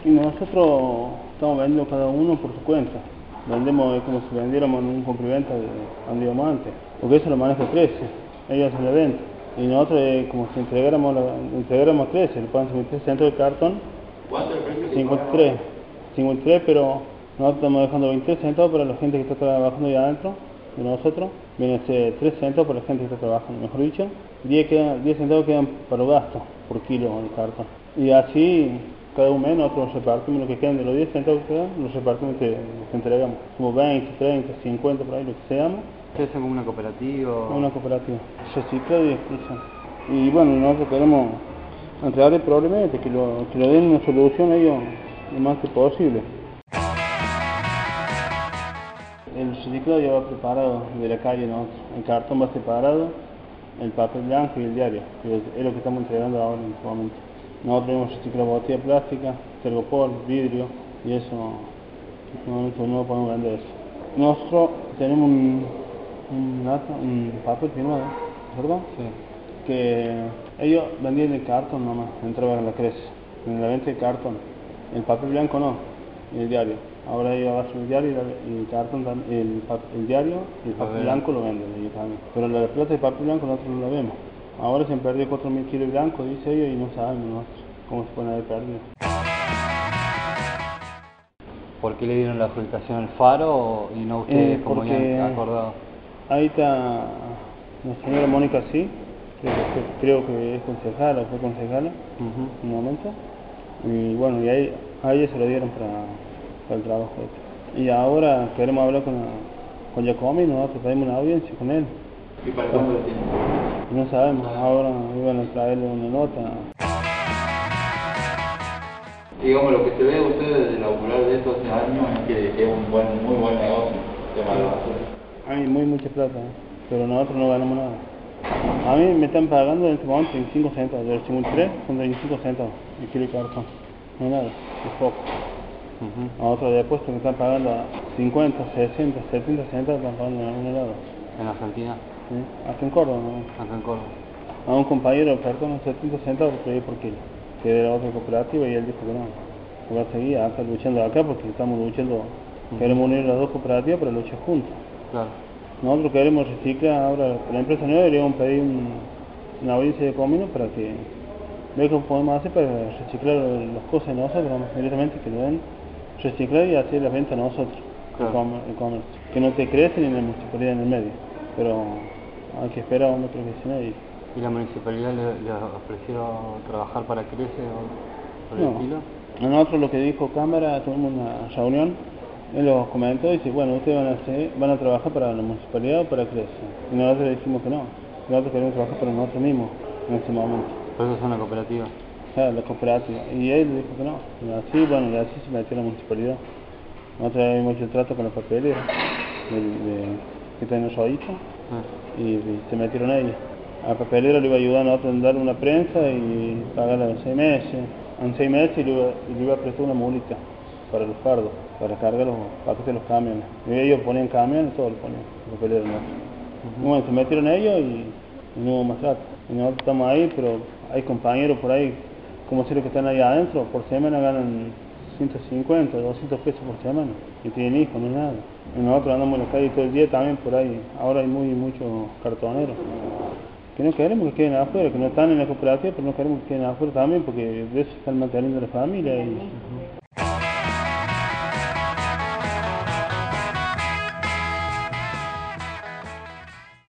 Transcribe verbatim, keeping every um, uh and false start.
Y nosotros estamos vendiendo cada uno por su cuenta. Vendemos es como si vendiéramos en un compra-venta de antes, porque eso lo maneja Crece, ellos hacen la venta. Y nosotros es como si entregáramos, la, entregáramos Crece, le pagan cincuenta y tres centavos de cartón. ¿Cuánto el precio? cincuenta y tres, cincuenta y tres, pero nosotros estamos dejando veintitrés centavos para la gente que está trabajando ahí adentro de nosotros. Viene a ser tres centavos para la gente que está trabajando, mejor dicho. diez, quedan, diez centavos quedan para los gastos por kilo de cartón. Y así, cada un mes nosotros repartimos lo que quedan de los diez centavos que quedan, los repartimos y te, te entregamos. Como veinte, treinta, cincuenta, por ahí, lo que seamos. ¿Ustedes son como una cooperativa? Una cooperativa, reciclado y exclusión. Y bueno, nosotros queremos entregarle probablemente que, lo, que lo den una solución a ellos lo más que posible. El reciclado ya va preparado de la calle, ¿no? El cartón va separado, el papel blanco y el diario, que es lo que estamos entregando ahora en este momento. Nosotros tenemos reciclado botella plástica, tergopor, vidrio, y eso no, no podemos vender eso. Nosotros tenemos un, un, un papel firmado, ¿verdad? Sí. Que ellos vendían el cartón nomás, entraban en la Crece, en la venta de cartón. El papel blanco no, y el diario. Ahora ellos agarran el diario y el cartón, el, el diario y el papel blanco lo venden ellos también. Pero la plata de papel blanco nosotros no la vemos. Ahora se han perdido cuatro mil kilos de blanco, dice ellos, y no sabemos nosotros cómo se pueden haber perdido. ¿Por qué le dieron la adjudicación al Faro y no ustedes Eh, como habían acordado? Ahí está la señora Mónica, sí, creo que, creo que es concejala o fue concejala uh-huh. en un momento. Y bueno, y ahí, a ella se lo dieron para, para el trabajo este. Y ahora queremos hablar con, con Giacomi, nosotros pedimos una audiencia con él. ¿Y para cuándo lo tienen? No sabemos, ahora iban a traerle una nota. Digamos, lo que se ve ustedes de laburar de estos años es que es un buen, muy buen negocio, el tema de la basura. Hay muy mucha plata, ¿eh? Pero nosotros no ganamos nada. A mí me están pagando en este momento veinticinco centavos, de los cincuenta y tres son veinticinco centavos el kilo de cartón. No hay nada, es poco. Uh-huh. A otros de puesto me están pagando a cincuenta, sesenta, setenta centavos, están pagando en algún lado. ¿En Argentina? Sí, acá en Córdoba, ¿no? Acá en Córdoba. A un compañero le pagaron setenta centavos por kilo, que era otra cooperativa, y él dijo que no, que va a seguir acá luchando acá porque estamos luchando, uh-huh. Queremos unir las dos cooperativas para luchar juntos. Claro. Nosotros queremos reciclar ahora, la empresa nueva deberíamos pedir un, una audiencia de comino para que vea cómo podemos hacer para reciclar las cosas de nosotros, vamos, directamente que lo den, reciclar y hacer la venta a nosotros, claro. el, comercio, que no te crece ni la municipalidad en el medio, pero hay que esperar a una profesional. Y, ¿Y la municipalidad le, le ofreció trabajar para Crece o por el no. estilo? A nosotros lo que dijo Cámara, tuvimos una reunión, él los comentó y dice, bueno, ustedes van a, hacer, van a trabajar para la municipalidad o para Crece. Y nosotros le dijimos que no, nosotros queremos trabajar para nosotros mismos en este momento. ¿Por eso es una cooperativa? Claro, la cooperativa. Y él dijo que no. Y así, bueno, y así se metió la municipalidad. Nosotros habíamos hecho el trato con la papelera, de, de, que tenemos ahorita, ah. y, y se metieron ellos. A la papelera le iba a ayudar a nosotros a dar una prensa y pagarla en seis meses. En seis meses y le iba, y le iba a prestar una mulita para los fardos, para cargar los paquetes de los camiones. Y ellos ponían camiones, todo lo ponían, la papelera no. Uh-huh. Bueno, se metieron ellos y, y no hubo más trato. Y nosotros estamos ahí, pero hay compañeros por ahí, como si los que están ahí adentro, por semana ganan ciento cincuenta, doscientos pesos por semana. Y tienen hijos, no es nada. Y nosotros andamos en la calle todo el día también por ahí. Ahora hay muy muchos cartoneros. Que no queremos que queden afuera, que no están en la cooperativa, pero no queremos que queden afuera también, porque de eso están manteniendo la familia. Y,